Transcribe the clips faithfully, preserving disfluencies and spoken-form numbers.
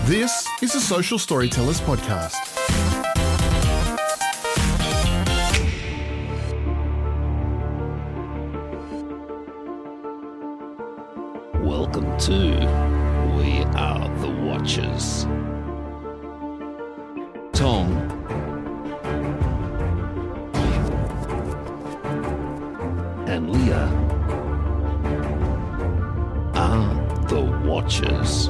This is a Social Storytellers podcast. Welcome to We Are the Watchers. Tom and Leah are the Watchers.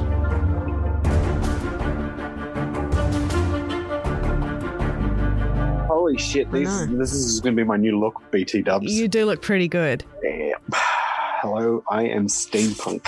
Holy shit, this, this is going to be my new look, B T dubs. You do look pretty good. Yeah. Hello, I am steampunk.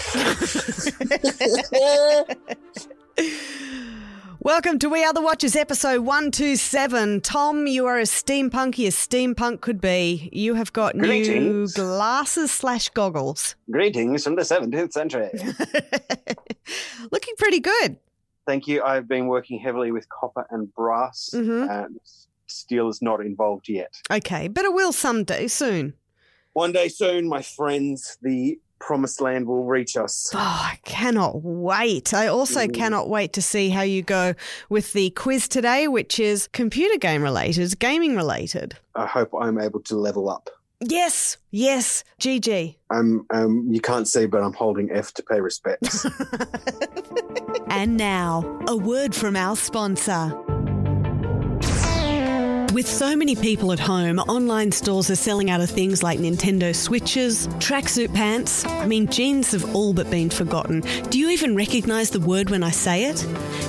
Welcome to We Are the Watchers, episode one twenty-seven. Tom, you are as steampunky as steampunk could be. You have got Greetings. new glasses slash goggles. Greetings from the seventeenth century. Looking pretty good. Thank you. I've been working heavily with copper and brass. Mhm. And steel is not involved yet. Okay, but it will someday soon. One day soon, my friends, the promised land will reach us. Oh, I cannot wait. I also Mm. cannot wait to see how you go with the quiz today, which is computer game related, gaming related. I hope I'm able to level up. Yes, yes, G G. I'm, um, you can't see, but I'm holding F to pay respects. And now, a word from our sponsor. With so many people at home, online stores are selling out of things like Nintendo Switches, tracksuit pants. I mean, jeans have all but been forgotten. Do you even recognise the word when I say it?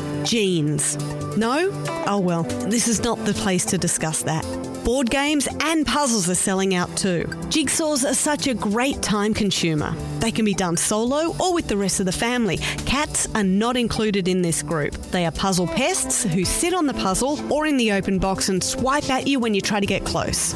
Jeans. No? Oh well, this is not the place to discuss that. Board games and puzzles are selling out too. Jigsaws are such a great time consumer. They can be done solo or with the rest of the family. Cats are not included in this group. They are puzzle pests who sit on the puzzle or in the open box and swipe at you when you try to get close.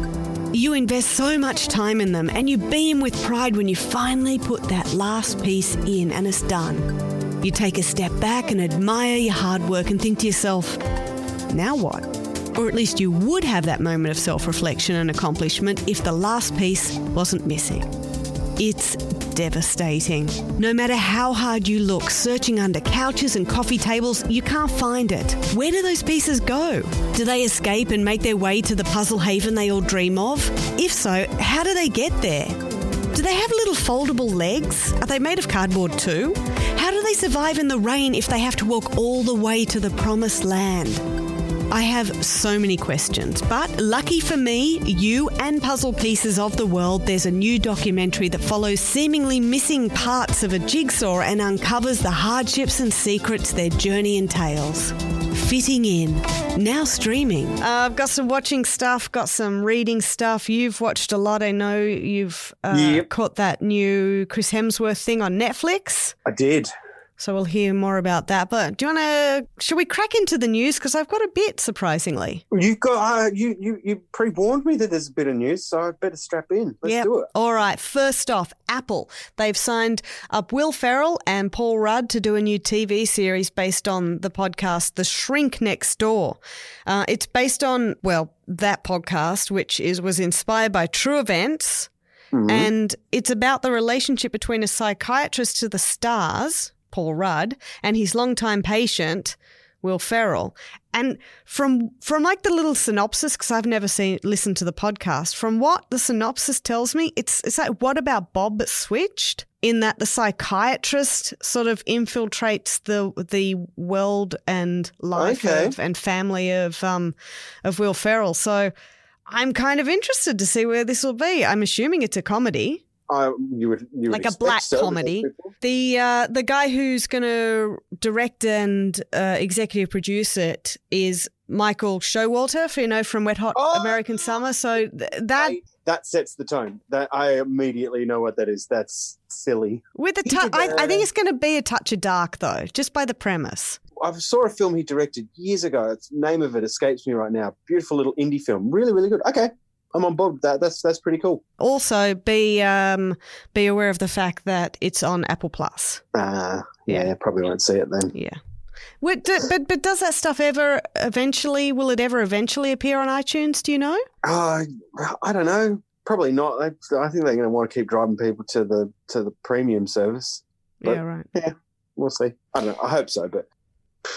You invest so much time in them and you beam with pride when you finally put that last piece in and it's done. You take a step back and admire your hard work and think to yourself, now what? Or at least you would have that moment of self-reflection and accomplishment if the last piece wasn't missing. It's devastating. No matter how hard you look, searching under couches and coffee tables, you can't find it. Where do those pieces go? Do they escape and make their way to the puzzle haven they all dream of? If so, how do they get there? Do they have little foldable legs? Are they made of cardboard too? How do they survive in the rain if they have to walk all the way to the promised land? I have so many questions, but lucky for me, you and puzzle pieces of the world, there's a new documentary that follows seemingly missing parts of a jigsaw and uncovers the hardships and secrets their journey entails. Fitting in. Now streaming. Uh, I've got some watching stuff, got some reading stuff. You've watched a lot. I know you've uh, Yep. caught that new Chris Hemsworth thing on Netflix. I did. So we'll hear more about that. But do you want to, should we crack into the news? Because I've got a bit, surprisingly. You got uh, you you you pre-warned me that there's a bit of news, so I better strap in. Let's Yep. do it. All right. First off, Apple. They've signed up Will Ferrell and Paul Rudd to do a new T V series based on the podcast The Shrink Next Door. Uh, it's based on, well, that podcast, which is was inspired by true events. Mhm. And it's about the relationship between a psychiatrist to the stars, Paul Rudd, and his longtime patient, Will Ferrell. And from from like the little synopsis, because I've never seen listened to the podcast, from what the synopsis tells me, it's it's like What About Bob but switched, in that the psychiatrist sort of infiltrates the the world and life Okay. of, and family of um of Will Ferrell. So I'm kind of interested to see where this will be. I'm assuming it's a comedy. I, you would, you would Like a expect black so, but comedy. that's people. The uh, the guy who's going to direct and uh, executive produce it is Michael Showalter, if you know, from Wet Hot Oh! American Summer. So th- that I- that sets the tone. That I immediately know what that is. That's silly. with a touch, I, I think it's going to be a touch of dark though, just by the premise. I saw a film he directed years ago. Its name of it escapes me right now. Beautiful little indie film. Really, really good. Okay, I'm on board with that. That's that's pretty cool. Also, be um be aware of the fact that it's on Apple Plus. Uh, yeah, Yeah. probably won't see it then. Yeah. Would, do, but but does that stuff ever eventually? Will it ever eventually appear on iTunes? Do you know? Uh, I don't know. Probably not. I, I think they're going to want to keep driving people to the to the premium service. But- yeah, right. We'll see. I don't know. I hope so, but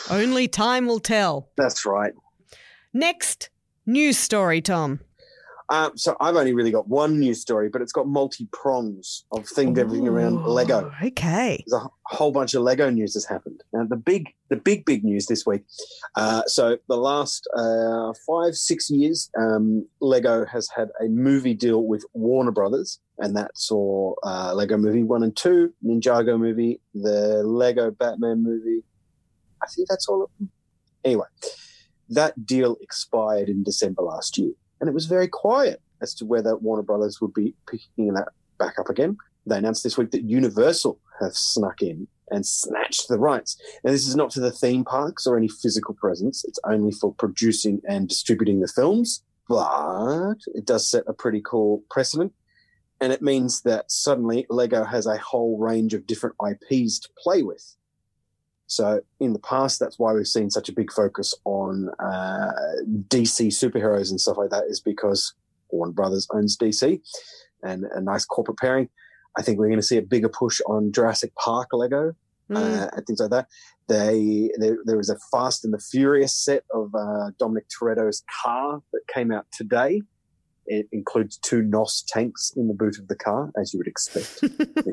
Only time will tell. That's right. Next news story, Tom. Um, so I've only really got one news story, but it's got multi-prongs of things, everything around Lego. Okay. There's a whole bunch of Lego news that's happened. Now, the big, the big, big news this week. Uh, so the last uh, five, six years, um, Lego has had a movie deal with Warner Brothers, and that saw uh, Lego Movie one and two, Ninjago movie, the Lego Batman movie. I think that's all of them. Anyway, that deal expired in December last year. And it was very quiet as to whether Warner Brothers would be picking that back up again. They announced this week that Universal have snuck in and snatched the rights. Now, this is not to the theme parks or any physical presence. It's only for producing and distributing the films. But it does set a pretty cool precedent. And it means that suddenly Lego has a whole range of different I Ps to play with. So in the past, that's why we've seen such a big focus on uh, D C superheroes and stuff like that, is because Warner Brothers owns D C and a nice corporate pairing. I think we're going to see a bigger push on Jurassic Park Lego mm. uh, and things like that. They there, there was a Fast and the Furious set of uh, Dominic Toretto's car that came out today. It includes two N O S tanks in the boot of the car, as you would expect.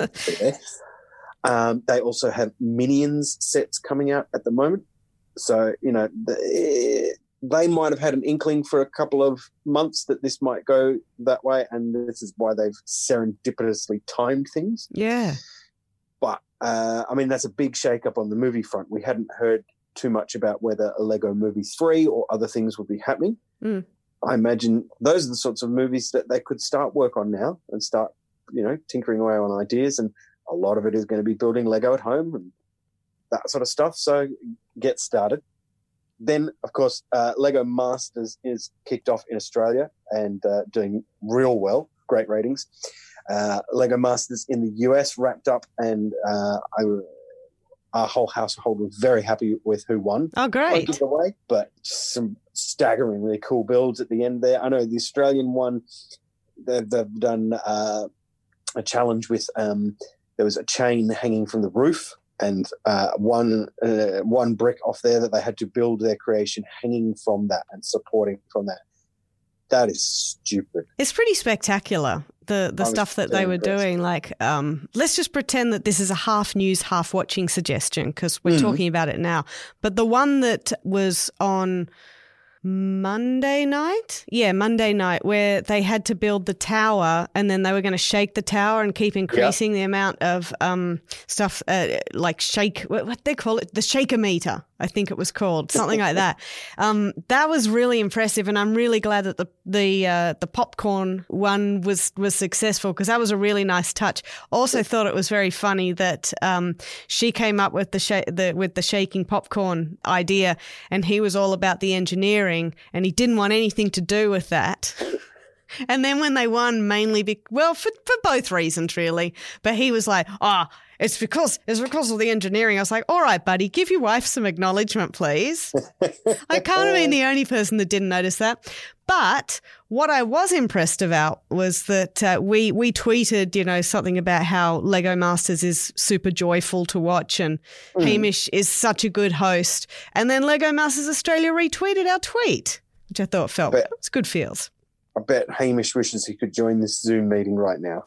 Um, they also have Minions sets coming out at the moment. So, you know, the, they might have had an inkling for a couple of months that this might go that way, and this is why they've serendipitously timed things. Yeah. But, uh, I mean, that's a big shake-up on the movie front. We hadn't heard too much about whether a Lego Movie three or other things would be happening. Mm. I imagine those are the sorts of movies that they could start work on now and start, you know, tinkering away on ideas, and a lot of it is going to be building Lego at home and that sort of stuff. So get started. Then, of course, uh, Lego Masters is kicked off in Australia and uh, doing real well, great ratings. Uh, Lego Masters in the U S wrapped up, and uh, I, our whole household was very happy with who won. Oh, great. Won't give it away, but some staggeringly cool builds at the end there. I know the Australian one, they've, they've done uh, a challenge with... Um, There was a chain hanging from the roof, and uh, one uh, one brick off there that they had to build their creation hanging from that and supporting from that. That is stupid. It's pretty spectacular, the the stuff that they were impressed. doing. Like, um, let's just pretend that this is a half news, half watching suggestion, because we're mm. talking about it now. But the one that was on Monday night? Yeah, Monday night, where they had to build the tower, and then they were going to shake the tower and keep increasing yep. the amount of um, stuff uh, like shake, what, what they call it? The shaker meter, I think it was called, something like that. Um, that was really impressive, and I'm really glad that the the uh, the popcorn one was, was successful, because that was a really nice touch. Also thought it was very funny that um, she came up with the, sh- the with the shaking popcorn idea, and he was all about the engineering, and he didn't want anything to do with that. And then when they won, mainly, be- well, for, for both reasons, really. But he was like, oh, it's because it's because of the engineering. I was like, all right, buddy, give your wife some acknowledgement, please. I can't have been the only person that didn't notice that. But what I was impressed about was that uh, we we tweeted, you know, something about how Lego Masters is super joyful to watch, and mm. Hamish is such a good host. And then Lego Masters Australia retweeted our tweet, which I thought felt it was good feels. I bet Hamish wishes he could join this Zoom meeting right now.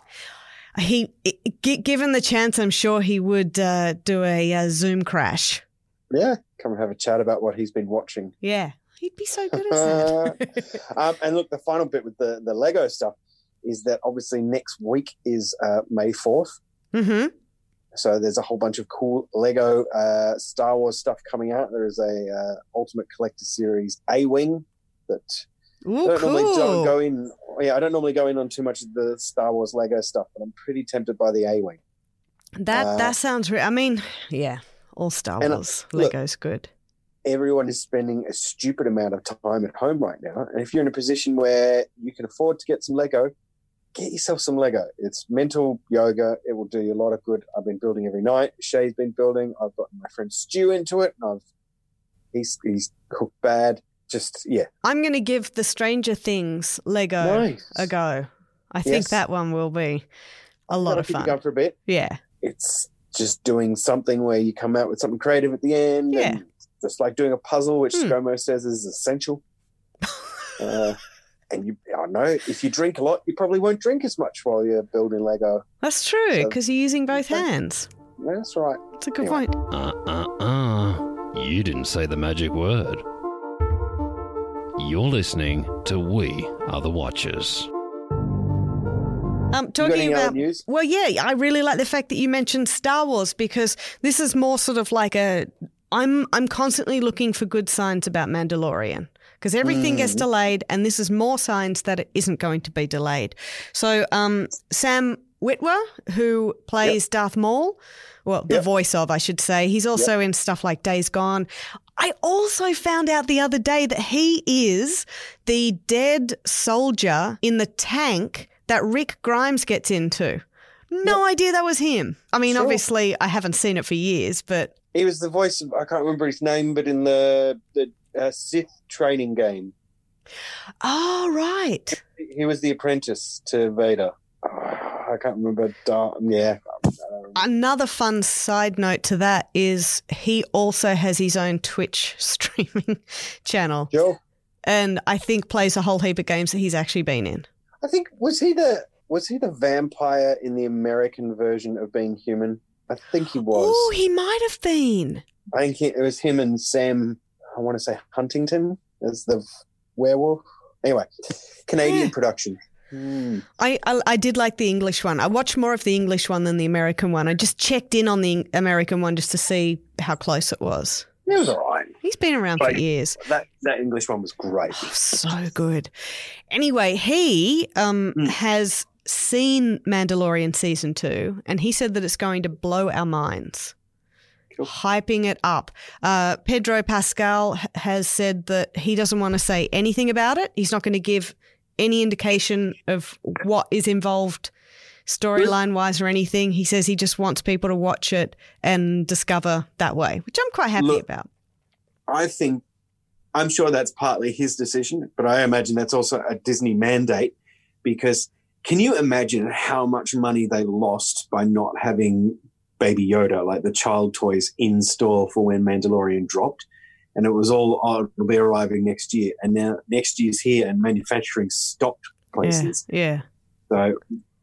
He, given the chance, I'm sure he would uh, do a uh, Zoom crash. Yeah, come and have a chat about what he's been watching. Yeah, he'd be so good at that. um, and look, the final bit with the, the Lego stuff is that obviously next week is uh, May fourth. Mm-hmm. So there's a whole bunch of cool Lego uh, Star Wars stuff coming out. There is a uh, Ultimate Collector Series A-Wing that... Ooh, I don't cool. normally don't go in. Yeah, I don't normally go in on too much of the Star Wars Lego stuff, but I'm pretty tempted by the A-Wing. That uh, that sounds real. I mean, yeah, all Star Wars uh, look, Lego's good. Everyone is spending a stupid amount of time at home right now, and if you're in a position where you can afford to get some Lego, get yourself some Lego. It's mental yoga. It will do you a lot of good. I've been building every night. Shay's been building. I've got my friend Stu into it, and I've he's he's cooked bad. Just, yeah. I'm going to give the Stranger Things Lego nice. a go. I think yes. that one will be a lot of fun. Keep it going for a bit. Yeah. It's just doing something where you come out with something creative at the end. Yeah. And just like doing a puzzle, which Hmm. ScoMo says is essential. uh, and you, I know, if you drink a lot, you probably won't drink as much while you're building Lego. That's true, So- because you're using both Okay. hands. Yeah, that's right. That's a good Anyway. point. Uh uh uh. You didn't say the magic word. You're listening to We Are the Watchers. Um, You got talking any other about news? well, yeah, I really like the fact that you mentioned Star Wars because this is more sort of like a. I'm I'm constantly looking for good signs about Mandalorian because everything gets delayed, and this is more signs that it isn't going to be delayed. So, um, Sam Witwer, who plays Darth Maul, well, the Yep. voice of, I should say, he's also in stuff like Days Gone. I also found out the other day that he is the dead soldier in the tank that Rick Grimes gets into. No idea that was him. I mean, Sure. obviously, I haven't seen it for years, but He was the voice of, I can't remember his name, but in the, the uh, Sith training game, oh, right. he was the apprentice to Vader. Oh, I can't remember. Dar- yeah. Another fun side note to that is he also has his own Twitch streaming channel Joe, and I think plays a whole heap of games that he's actually been in. I think, was he the was he the vampire in the American version of Being Human? I think he was. Oh, he might have been. I think he, it was him and Sam, I want to say Huntington as the werewolf. Anyway, Canadian Yeah. production. Hmm. I, I I did like the English one. I watched more of the English one than the American one. I just checked in on the American one just to see how close it was. It was all right. He's been around for Like- years. That, that English one was great. Oh, so good. Anyway, he um, Mm. has seen Mandalorian season two, and he said that it's going to blow our minds. Cool. Hyping it up. Uh, Pedro Pascal h- has said that he doesn't want to say anything about it. He's not going to give any indication of what is involved storyline wise or anything. He says he just wants people to watch it and discover that way, which I'm quite happy Look, about. I think, I'm sure that's partly his decision, but I imagine that's also a Disney mandate because can you imagine how much money they lost by not having Baby Yoda, like the child toys, in store for when Mandalorian dropped? And it was all, oh, it'll be arriving next year. And now next year's here and manufacturing stopped places. Yeah. So,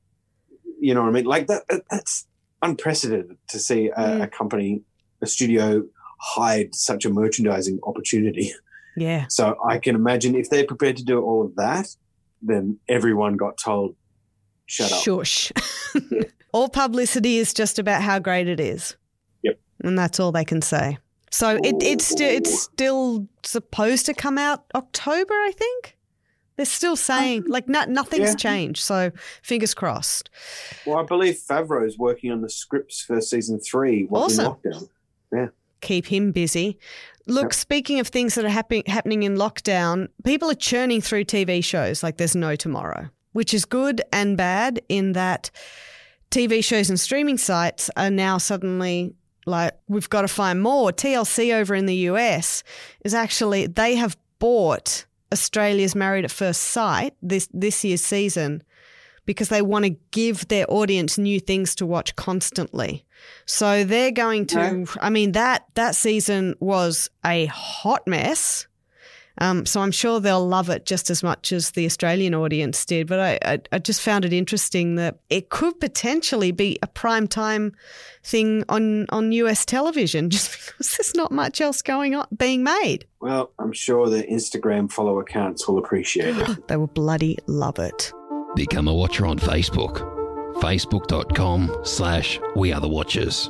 you know what I mean? Like that, that that's unprecedented to see a, Mm. a company, a studio hide such a merchandising opportunity. Yeah. So I can imagine if they're prepared to do all of that, then everyone got told, shut up. Shush. All publicity is just about how great it is. Yep. And that's all they can say. So it, it's, sti- it's still supposed to come out October, I think. They're still saying, like, no, nothing's Yeah. changed. So fingers crossed. Well, I believe Favreau's working on the scripts for season three while in Awesome. lockdown. Yeah. Keep him busy. Look, Yep. speaking of things that are happen- happening in lockdown, people are churning through T V shows like there's no tomorrow, which is good and bad in that T V shows and streaming sites are now suddenly like, we've got to find more. T L C over in the U S is actually, they have bought Australia's Married at First Sight this, this year's season because they want to give their audience new things to watch constantly. So they're going to, Right. I mean, that, that season was a hot mess. Um, so I'm sure they'll love it just as much as the Australian audience did. But I, I, I just found it interesting that it could potentially be a prime time thing on, on U S television just because there's not much else going on being made. Well, I'm sure the Instagram follow accounts will appreciate it. They will bloody love it. Become a watcher on Facebook. Facebook.com slash We Are The Watchers.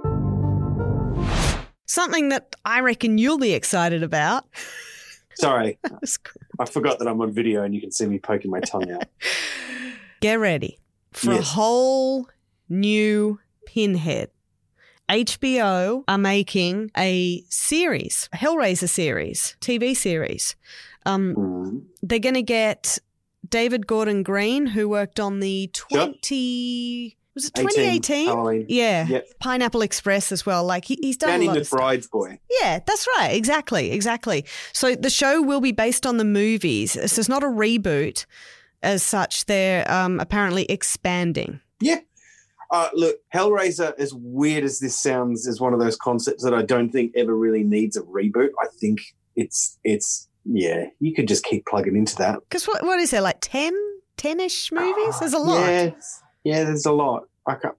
Something that I reckon you'll be excited about. Sorry, That's good. I forgot that I'm on video and you can see me poking my tongue out. Get ready for a Yes. whole new Pinhead. H B O are making a series, a Hellraiser series, T V series. Um, Mm. they're going to get David Gordon Green, who worked on the twenty was it twenty eighteen? Halloween. Yeah, Yep. Pineapple Express as well. Like he, he's done Danny a lot of stuff. McBride's boy. Yeah, that's right. Exactly, exactly. So the show will be based on the movies. So it's not a reboot as such. They're um, apparently expanding. Yeah. Uh, look, Hellraiser, as weird as this sounds, is one of those concepts that I don't think ever really needs a reboot. I think it's, it's yeah, you could just keep plugging into that. Because what, what is there, like ten, ten-ish movies? There's a lot. Yeah, yeah there's a lot. I can't,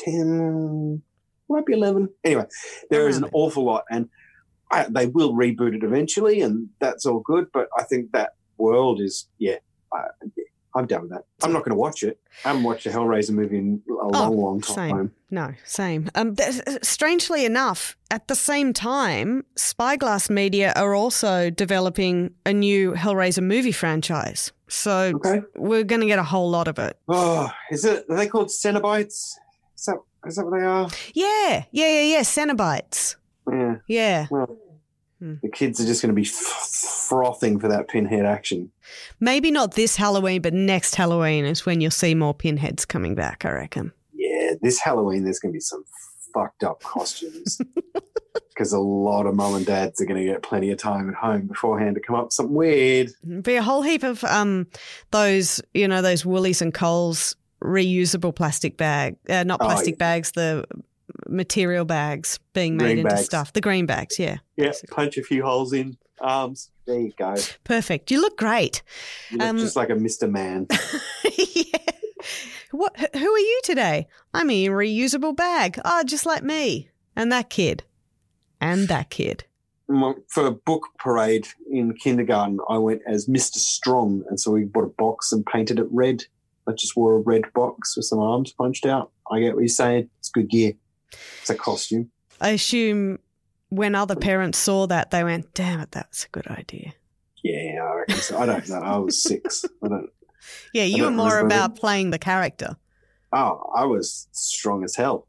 ten, might be eleven. Anyway, there is an awful lot, and I, they will reboot it eventually, and that's all good, but I think that world is, yeah, I, yeah I'm done with that. I'm not going to watch it. I haven't watched a Hellraiser movie in a long, oh, long time. Same. No, same. Um, strangely enough, at the same time, Spyglass Media are also developing a new Hellraiser movie franchise. So okay. we're going to get a whole lot of it. Oh, is it? Are they called Cenobites? Is that, is that what they are? Yeah, yeah, yeah, yeah. Cenobites. Yeah. Yeah. Well, the kids are just going to be f- frothing for that Pinhead action. Maybe not this Halloween, but next Halloween is when you'll see more Pinheads coming back, I reckon. Yeah, this Halloween there's going to be some fucked up costumes because a lot of mum and dads are going to get plenty of time at home beforehand to come up with something weird. There'll be a whole heap of um those, you know, those Woolies and Coles reusable plastic bag, uh, not plastic oh, yeah. bags, the material bags being made green into bags. Stuff. The green bags, yeah. Yeah, basically. Punch a few holes in arms. There you go. Perfect. You look great. You look um, just like a Mister Man. Yeah. What? Who are you today? I'm a reusable bag. Oh, just like me. And that kid. And that kid. For a book parade in kindergarten, I went as Mister Strong, and so we bought a box and painted it red. I just wore a red box with some arms punched out. I get what you're saying. It's good gear. It's a costume. I assume when other parents saw that, they went, damn it, that's a good idea. Yeah, I reckon so. I don't know. I was six. I don't. Yeah, you were more about playing the character. Oh, I was strong as hell.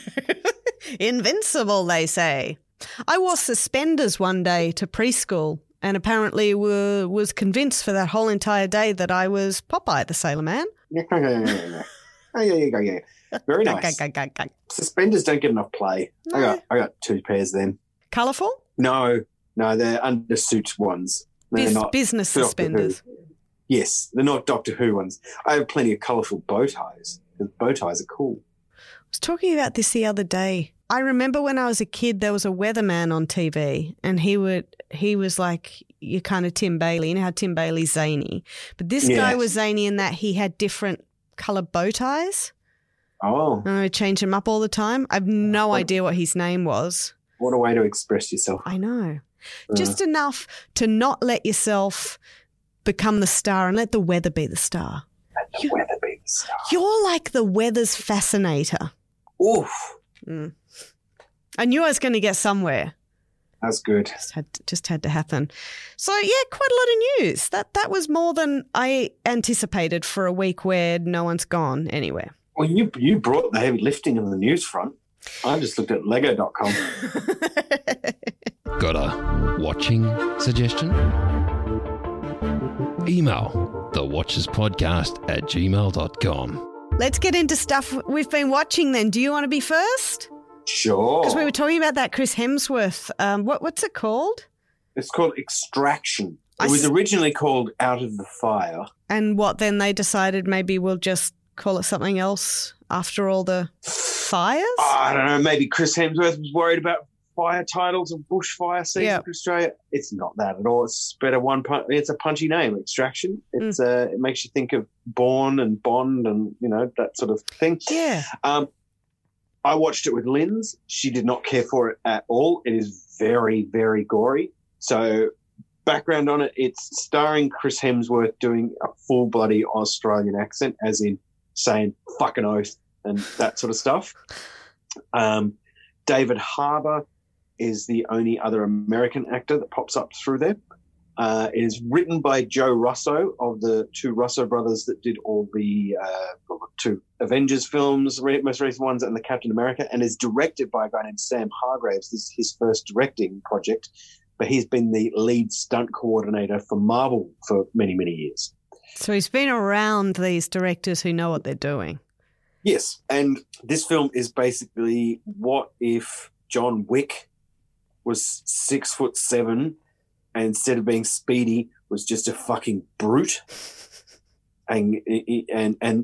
Invincible, they say. I wore suspenders one day to preschool and apparently were, was convinced for that whole entire day that I was Popeye the Sailor Man. Yeah, yeah, yeah, yeah. Oh, yeah, yeah, yeah. Very nice. Suspenders don't get enough play. No. I got I got two pairs of them. Colourful? No, no, they're undersuit ones. They're Biz- not business suspenders. Yes, they're not Doctor Who ones. I have plenty of colourful bow ties. The bow ties are cool. I was talking about this the other day. I remember when I was a kid, there was a weatherman on T V, and he would he was like your kind of Tim Bailey. You know how Tim Bailey's zany, but this yes. guy was zany in that he had different coloured bow ties. Oh, and I would change them up all the time. I have no what, idea what his name was. What a way to express yourself! I know, uh. just enough to not let yourself become the star and let the weather be the star. Let the you, weather be the star. You're like the weather's fascinator. Oof. Mm. I knew I was going to get somewhere. That's good. Just had to, just had to happen. So yeah, quite a lot of news. That that was more than I anticipated for a week where no one's gone anywhere. Well, you you brought the heavy lifting on the news front. I just looked at lego dot com. Got a watching suggestion? Email the watchers podcast at gmail dot com. Let's get into stuff we've been watching then. Do you want to be first? Sure. Because we were talking about that Chris Hemsworth. Um, what what's it called? It's called Extraction. It I was s- originally called Out of the Fire. And what, then they decided maybe we'll just call it something else after all the fires? Oh, I don't know. Maybe Chris Hemsworth was worried about fire titles and bushfire season yep. for Australia. It's not that at all. It's better one. Pun- it's a punchy name, Extraction. It's mm. uh, it makes you think of Bourne and Bond and you know that sort of thing. Yeah. Um, I watched it with Linz. She did not care for it at all. It is very, very gory. So, background on it: it's starring Chris Hemsworth doing a full bloody Australian accent, as in saying "fucking oath" and that sort of stuff. Um, David Harbour is the only other American actor that pops up through there. Uh, it is written by Joe Russo of the two Russo brothers that did all the uh, two Avengers films, most recent ones, and the Captain America, and is directed by a guy named Sam Hargraves. This is his first directing project, but he's been the lead stunt coordinator for Marvel for many, many years. So he's been around these directors who know what they're doing. Yes, and this film is basically what if John Wick was six foot seven and instead of being speedy was just a fucking brute. And and and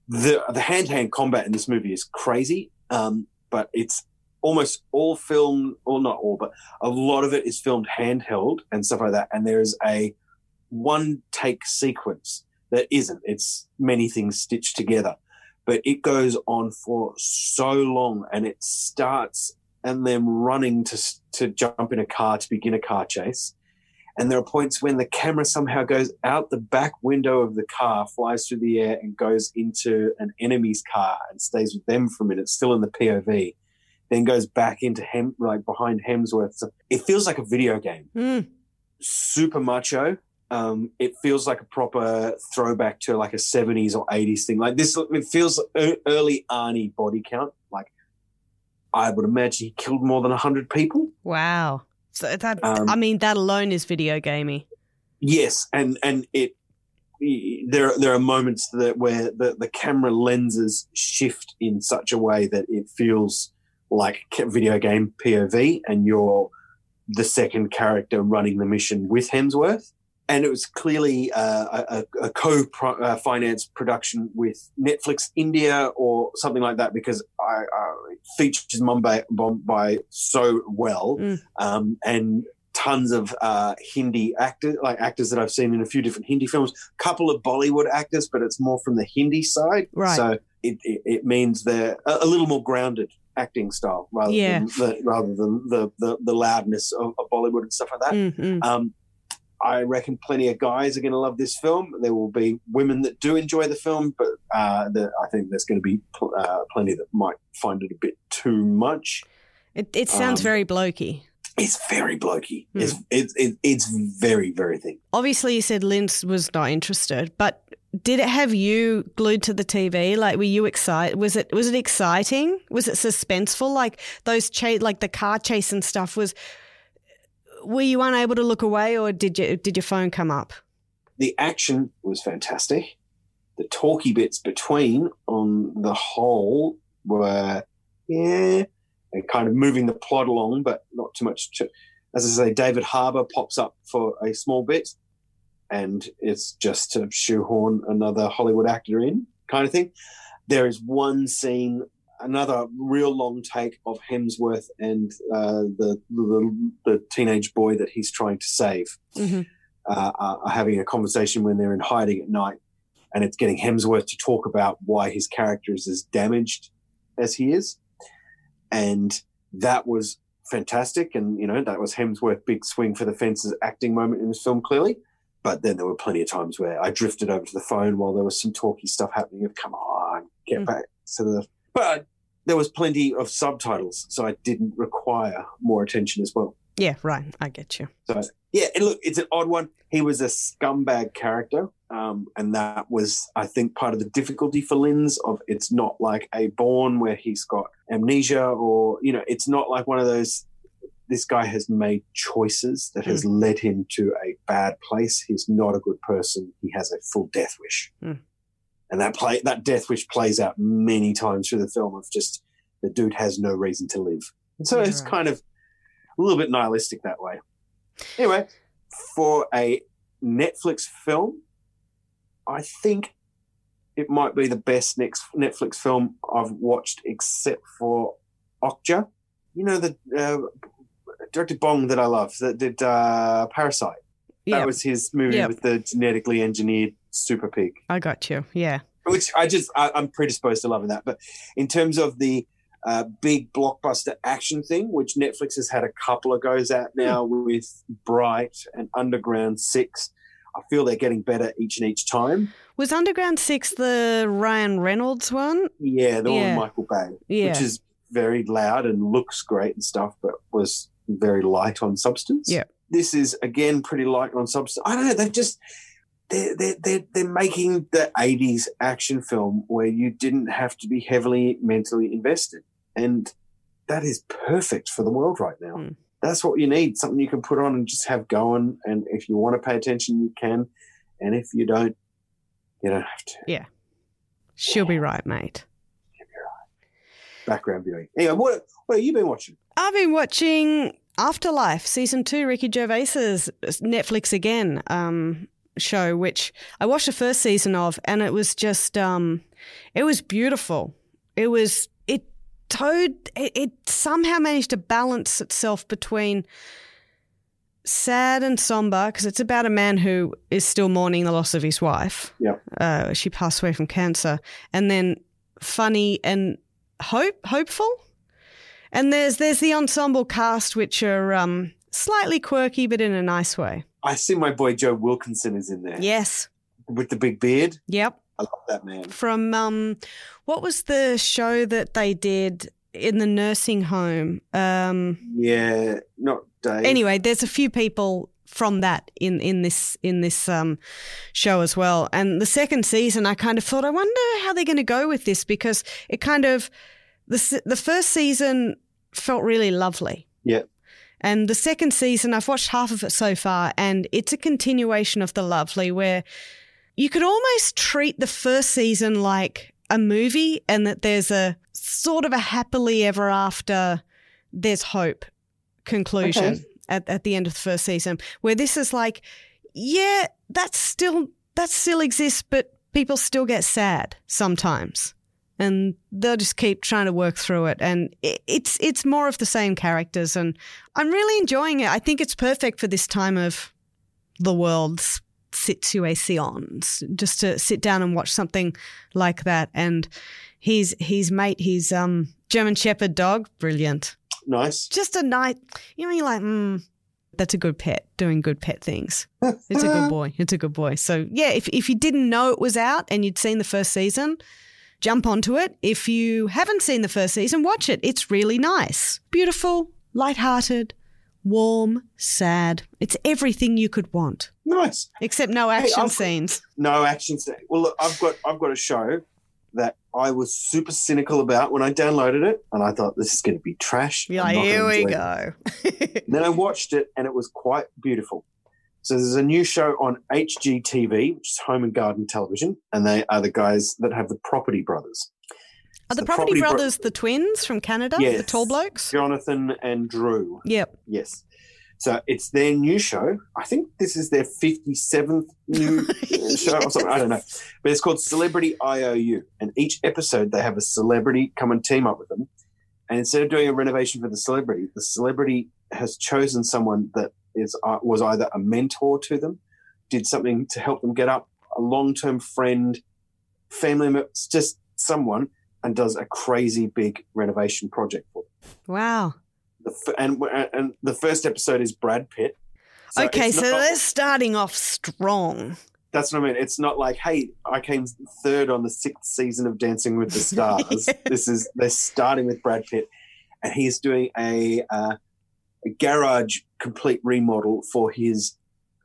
the the hand-to-hand combat in this movie is crazy, um, but it's almost all filmed, or not all, but a lot of it is filmed handheld and stuff like that. And there is a one-take sequence that isn't. It's many things stitched together. But it goes on for so long, and it starts and them running to to jump in a car to begin a car chase. And there are points when the camera somehow goes out the back window of the car, flies through the air, and goes into an enemy's car and stays with them for a minute, still in the P O V. Then goes back into Hem, like behind Hemsworth. So it feels like a video game. Mm. Super macho. Um, it feels like a proper throwback to like a seventies or eighties thing. Like this, it feels early Arnie body count. Like I would imagine he killed more than a hundred people. Wow. So that, um, I mean, that alone is video gamey. Yes, and and it there there are moments that where the, the camera lenses shift in such a way that it feels like video game P O V, and you're the second character running the mission with Hemsworth. And it was clearly uh, a, a co-finance production with Netflix India or something like that, because I, I it features Mumbai Bombay so well, mm. um, and tons of uh, Hindi actors, like actors that I've seen in a few different Hindi films. A couple of Bollywood actors, but it's more from the Hindi side, right? So it, it, it means they're a, a little more grounded acting style rather yeah. than the, rather than the, the, the loudness of, of Bollywood and stuff like that. Mm-hmm. Um, I reckon plenty of guys are going to love this film. There will be women that do enjoy the film, but uh, the, I think there's going to be pl- uh, plenty that might find it a bit too much. It, it sounds um, very blokey. It's very blokey. Mm. It's, it, it, it's very, very thick. Obviously, you said Linz was not interested, but did it have you glued to the T V? Like, were you excited? Was it was it exciting? Was it suspenseful? Like those cha- like the car chase and stuff was. Were you unable to look away, or did you did your phone come up? The action was fantastic. The talky bits between, on the whole, were yeah, and kind of moving the plot along, but not too much. To, as I say, David Harbour pops up for a small bit, and it's just to shoehorn another Hollywood actor in, kind of thing. There is one scene. Another real long take of Hemsworth and uh, the, the the teenage boy that he's trying to save mm-hmm. uh, are having a conversation when they're in hiding at night, and it's getting Hemsworth to talk about why his character is as damaged as he is, and that was fantastic. And you know, that was Hemsworth's big swing for the fences acting moment in this film, clearly. But then there were plenty of times where I drifted over to the phone while there was some talky stuff happening. Of come on, get mm. back to the. But there was plenty of subtitles, so I didn't require more attention as well. Yeah, right. I get you. So, yeah, and look, it's an odd one. He was a scumbag character, um, and that was, I think, part of the difficulty for Linz of it's not like a Bourne where he's got amnesia or, you know, it's not like one of those, this guy has made choices that has mm. led him to a bad place. He's not a good person. He has a full death wish. Mm. And that play, that death wish plays out many times through the film of just the dude has no reason to live. And so yeah, it's right. kind of a little bit nihilistic that way. Anyway, for a Netflix film, I think it might be the best next Netflix film I've watched except for Okja. You know, the uh, director Bong that I love that did uh, Parasite. That yep. was his movie yep. with the genetically engineered super pig. I got you, yeah. Which I just, I, I'm predisposed to loving that. But in terms of the uh, big blockbuster action thing, which Netflix has had a couple of goes at now mm. with Bright and Underground Six, I feel they're getting better each and each time. Was Underground Six the Ryan Reynolds one? Yeah, the yeah. one with Michael Bay, yeah. which is very loud and looks great and stuff, but was very light on substance. Yeah. This is, again, pretty light on substance. I don't know, they've just, they're, they're, they're, they're making the eighties action film where you didn't have to be heavily mentally invested. And that is perfect for the world right now. Mm. That's what you need, something you can put on and just have going. And if you want to pay attention, you can. And if you don't, you don't have to. Yeah. She'll be right, mate. She'll be right. Background viewing. Anyway, what, what have you been watching? I've been watching Afterlife, season two, Ricky Gervais's Netflix again um, show, which I watched the first season of, and it was just um, It was beautiful. It was it towed it, it somehow managed to balance itself between sad and somber, because it's about a man who is still mourning the loss of his wife. Yeah. Uh, she passed away from cancer. And then funny and hope hopeful. And there's there's the ensemble cast, which are um, slightly quirky, but in a nice way. I see my boy Joe Wilkinson is in there. Yes. With the big beard. Yep. I love that man. From um, what was the show that they did in the nursing home? Um, yeah, not Dave. Anyway, there's a few people from that in, in this in this um, show as well. And the second season, I kind of thought, I wonder how they're going to go with this, because it kind of the the first season felt really lovely. Yeah. And the second season, I've watched half of it so far, and it's a continuation of the lovely, where you could almost treat the first season like a movie, and that there's a sort of a happily ever after, there's hope conclusion Okay. at, at the end of the first season, where this is like, yeah, that's still, that still exists, but people still get sad sometimes. And they'll just keep trying to work through it. And it, it's it's more of the same characters. And I'm really enjoying it. I think it's perfect for this time of the world's situations, just to sit down and watch something like that. And his his mate, his um, German Shepherd dog, brilliant. Nice. Just a night, you know, you're like, hmm, that's a good pet, doing good pet things. It's a good boy. It's a good boy. So, yeah, if if you didn't know it was out and you'd seen the first season, jump onto it. If you haven't seen the first season, watch it. It's really nice. Beautiful, lighthearted, warm, sad. It's everything you could want. Nice. Except no action I've- scenes. No action scene. Well, look, I've got I've got a show that I was super cynical about when I downloaded it, and I thought this is going to be trash. You're I'm like, not here gonna we enjoy it. go. Then I watched it, and it was quite beautiful. So there's a new show on H G T V, which is Home and Garden Television, and they are the guys that have the Property Brothers. Are So the Property, Bro- Brothers the twins from Canada? Yes. The tall blokes? Jonathan and Drew. Yep. Yes. So it's their new show. I think this is their fifty-seventh new show or something. I don't know. But it's called Celebrity I O U. And each episode they have a celebrity come and team up with them. And instead of doing a renovation for the celebrity, the celebrity has chosen someone that is uh, was either a mentor to them, did something to help them get up, a long-term friend, family member, just someone, and does a crazy big renovation project for them. Wow. The f- and and the first episode is Brad Pitt. So okay, it's so not- they're starting off strong. that's what I mean. It's not like, hey, I came third on the sixth season of Dancing with the Stars. Yes. This is they're starting with Brad Pitt, and he's doing a, uh, a garage complete remodel for his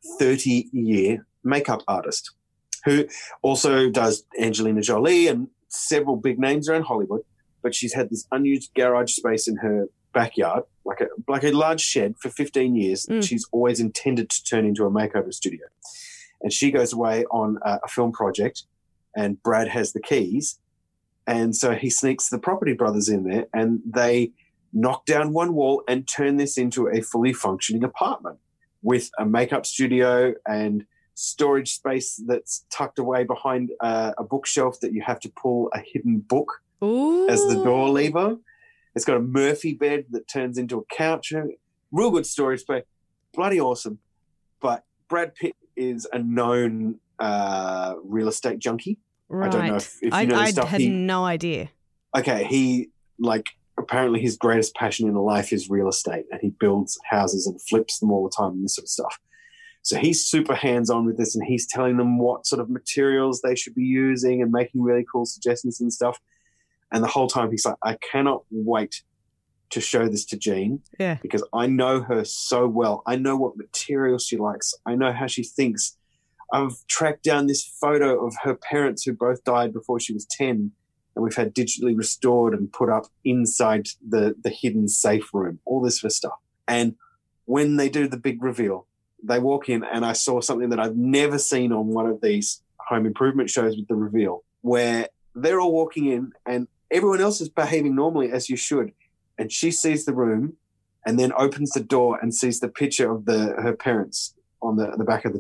thirty-year makeup artist, who also does Angelina Jolie and several big names around Hollywood. But she's had this unused garage space in her backyard, like a like a large shed, for fifteen years. Mm. She's always intended to turn into a makeover studio. And she goes away on a, a film project, and Brad has the keys. And so he sneaks the Property Brothers in there, and they knock down one wall and turn this into a fully functioning apartment with a makeup studio and storage space that's tucked away behind uh, a bookshelf that you have to pull a hidden book Ooh. as the door lever. It's got a Murphy bed that turns into a couch. Real good storage space. Bloody awesome. But Brad Pitt is a known uh, real estate junkie. Right. I don't know if, if you I, know the I stuff. had He, no idea. okay, he, like, apparently his greatest passion in life is real estate, and he builds houses and flips them all the time and this sort of stuff. So he's super hands-on with this, and he's telling them what sort of materials they should be using and making really cool suggestions and stuff. And the whole time he's like, I cannot wait to show this to Jean, Yeah. because I know her so well. I know what materials she likes. I know how she thinks. I've tracked down this photo of her parents who both died before she was ten, and we've had digitally restored and put up inside the, the hidden safe room, all this sort of stuff. And when they do the big reveal, they walk in, and I saw something that I've never seen on one of these home improvement shows with the reveal, where they're all walking in and everyone else is behaving normally as you should. And she sees the room and then opens the door and sees the picture of the her parents on the, the back of the door.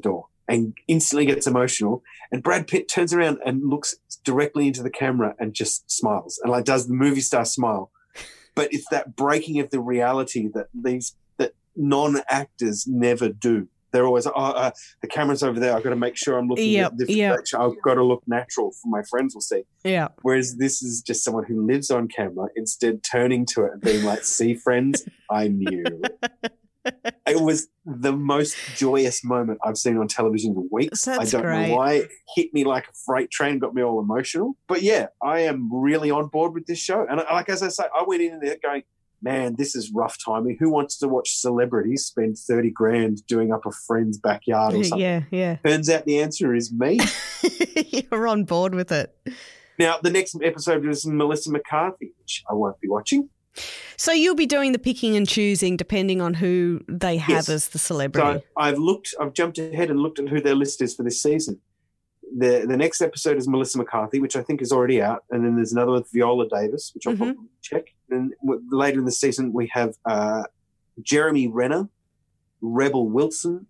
and instantly gets emotional. And Brad Pitt turns around and looks directly into the camera and just smiles and like does the movie star smile. But it's that breaking of the reality that these that non-actors never do. They're always, oh, uh, the camera's over there. I've got to make sure I'm looking yep, at different yep. direction. I've got to look natural for my friends will see. Yeah. Whereas this is just someone who lives on camera, instead turning to it and being like, see, friends, I'm you. It was the most joyous moment I've seen on television in weeks. That's I don't great. know why. It hit me like a freight train, got me all emotional. But yeah, I am really on board with this show. And like as I say, I went in there going, man, this is rough timing. Who wants to watch celebrities spend thirty grand doing up a friend's backyard or something? Yeah, yeah. Turns out the answer is me. You're on board with it. Now, the next episode is Melissa McCarthy, which I won't be watching. So you'll be doing the picking and choosing depending on who they have Yes. as the celebrity. So I've looked, I've jumped ahead and looked at who their list is for this season. The the next episode is Melissa McCarthy, which I think is already out. And then there's another with Viola Davis, which I'll Mhm. probably check. And w- later in the season, we have uh, Jeremy Renner, Rebel Wilson,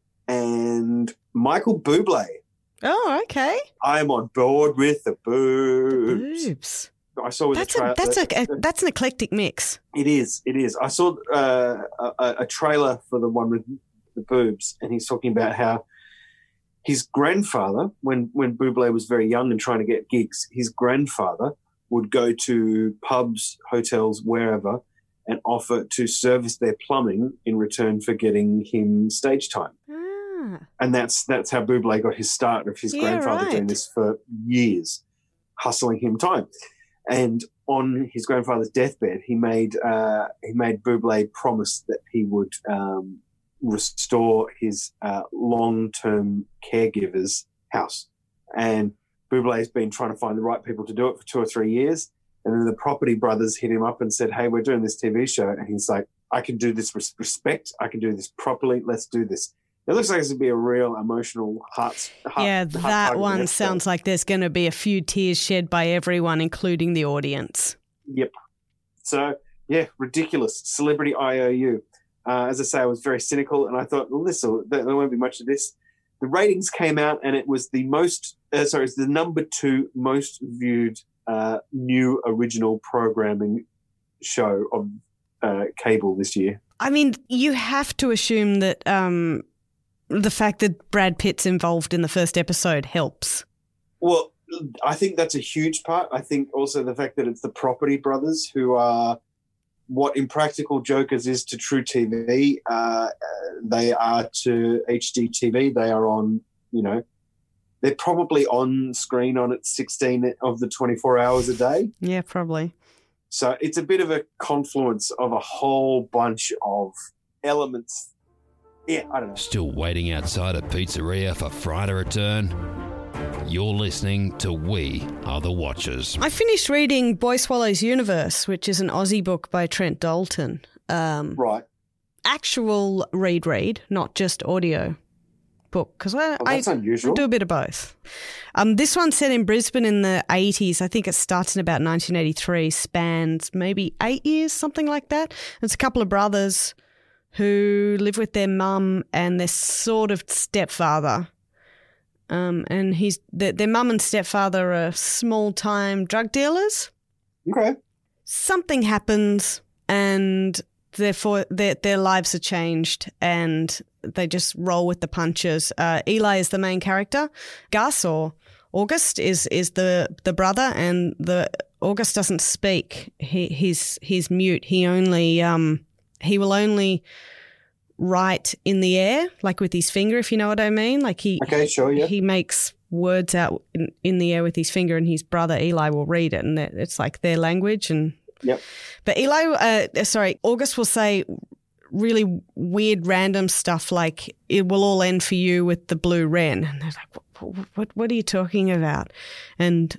and Michael Bublé. Oh, okay. I'm on board with the boobs. Boobs. I saw with That's the a tra- that's a, a that's an eclectic mix. It is. It is. I saw uh, a, a trailer for the one with the boobs, and he's talking about how his grandfather, when when Bublé was very young and trying to get gigs, his grandfather would go to pubs, hotels, wherever, and offer to service their plumbing in return for getting him stage time. Ah. And that's that's how Bublé got his start of his Yeah, grandfather right. doing this for years, hustling him time. And on his grandfather's deathbed, he made uh, he made Bublé promise that he would um, restore his uh, long-term caregiver's house. And Bublé's been trying to find the right people to do it for two or three years. And then the Property Brothers hit him up and said, hey, we're doing this T V show. And he's like, I can do this with respect. I can do this properly. Let's do this. It looks like it's going to be a real emotional heart. heart Yeah, heart- that heart- one episode. sounds like there's going to be a few tears shed by everyone, including the audience. Yep. So, yeah, ridiculous. Celebrity I O U. Uh, as I say, I was very cynical, and I thought, well, this will, there won't be much of this. The ratings came out, and it was the most, uh, sorry, it's the number two most viewed uh, new original programming show of uh, cable this year. I mean, you have to assume that um, the fact that Brad Pitt's involved in the first episode helps. Well, I think that's a huge part. I think also the fact that it's the Property Brothers who are what Impractical Jokers is to True T V. Uh, they are to H D T V. They are on, you know, they're probably on screen on it sixteen of the twenty-four hours a day. Yeah, probably. So it's a bit of a confluence of a whole bunch of elements. Yeah, I don't know. Still waiting outside a pizzeria for Fry to return? You're listening to We Are the Watchers. I finished reading Boy Swallows Universe, which is an Aussie book by Trent Dalton. Um, Right. actual read read, not just audio book, because I, Well, that's I, unusual. I do a bit of both. Um, this one's set in Brisbane in the eighties. I think it starts in about nineteen eighty-three, spans maybe eight years, something like that. It's a couple of brothers who live with their mum and their sort of stepfather. Um, and he's their, their mum and stepfather are small-time drug dealers. Okay. Something happens and therefore their, their lives are changed and they just roll with the punches. Uh, Eli is the main character. Gus, or August, is is the, the brother, and the August doesn't speak. He he's he's mute. He only um he will only write in the air, like with his finger, if you know what I mean. Like he Okay, sure, yeah. he makes words out in, in the air with his finger, and his brother Eli will read it, and that- it's like their language. And Yep. but Eli, uh, sorry, August will say really weird, random stuff like "It will all end for you with the blue wren," and they're like, "What? What, what are you talking about?" And